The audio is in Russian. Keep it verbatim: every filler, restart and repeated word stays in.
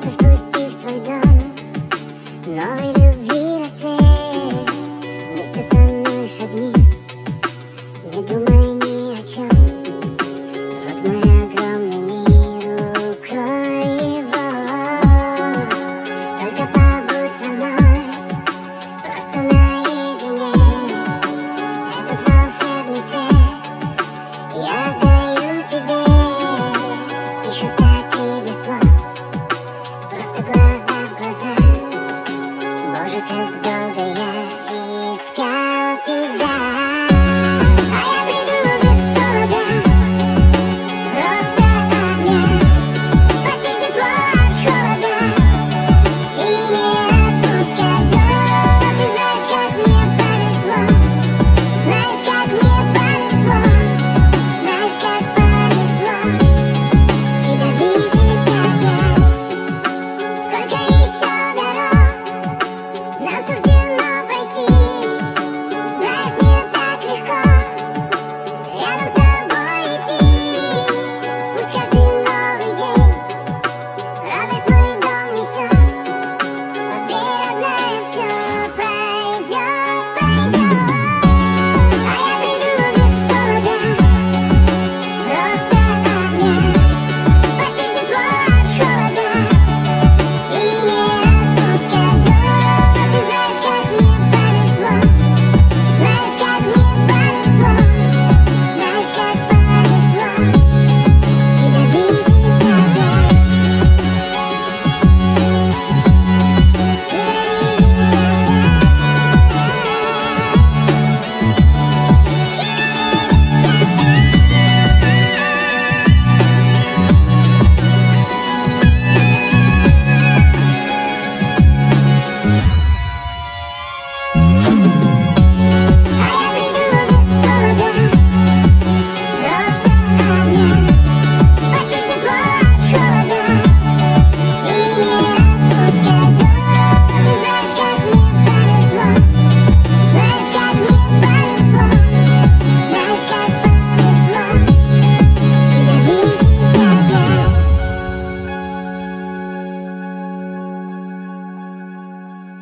Просто впусти в свой дом новой любви рассвет. Вместе со мной шагни, не думай ни о чем. Вот мой огромный мир, укрой его. Только побудь со мной, просто наедине. Этот волшебный свет я отдаю тебе. Тихо так и без слов, просто глаза.